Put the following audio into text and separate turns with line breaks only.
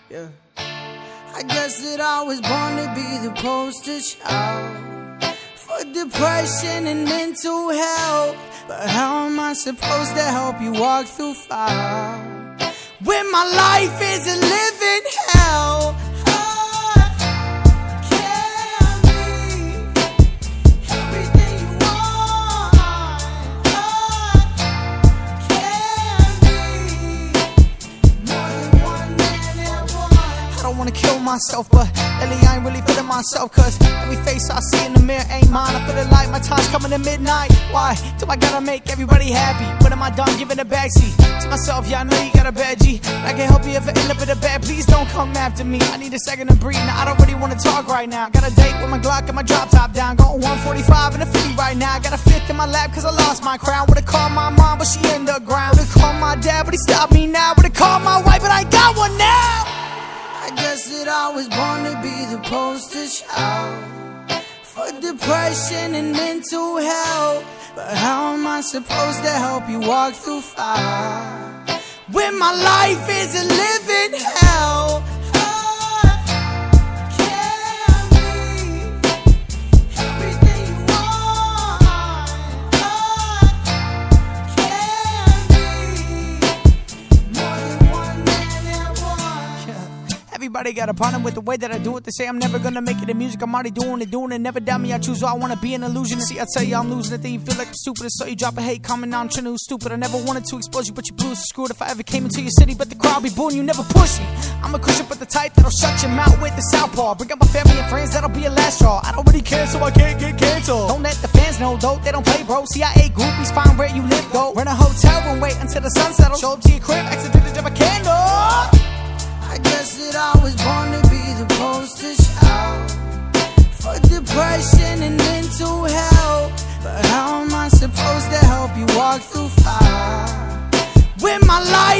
Yeah. I guess that I was born to be the poster child for depression and mental health. But how am I supposed to help you walk through fire when my life is a living hell? I wanna kill myself, but lately I ain't really feeling myself. Cause every face I see in the mirror ain't mine. I feel like my time's coming to midnight. Why do I gotta make everybody happy? When am I done giving a backseat to myself? Yeah, I know you got a bad G, but I can't help you if I end up in a bad. Please don't come after me, I need a second to breathe. Now I don't really wanna talk right now. Got a date with my Glock and my drop top down, going 145 in a 50 right now. I got a fifth in my lap cause I lost my crown. Would've called my mom but she in the ground. Would've called my dad but he stopped me now. Would've called my wife but I ain't got one now. I guess that I was born to be the poster child for depression and mental health. But how am I supposed to help you walk through fire when my life is a living hell? Everybody got a problem with the way that I do it. They say I'm never gonna make it in music. I'm already doing it. Never doubt me, I choose all. I wanna be an illusion. See, I tell you I'm losing it, then you feel like the stupidest. So you drop a hate comment, now I'm trying to stupid. I never wanted to expose you, but you blew us screwed. If I ever came into your city, but the crowd be booing, you never push me. I'm a cushion, but the type that'll shut your mouth with the southpaw. Bring up my family and friends, that'll be a last straw. I don't really care, so I can't get canceled. Don't let the fans know, though, they don't play, bro. CIA groupies find where you live, go. Rent a hotel room, wait until the sun settles. Show up to your crib, accidentally drop a candle. I guess that I was born to be the poster child for depression and mental health. But how am I supposed to help you walk through fire when my life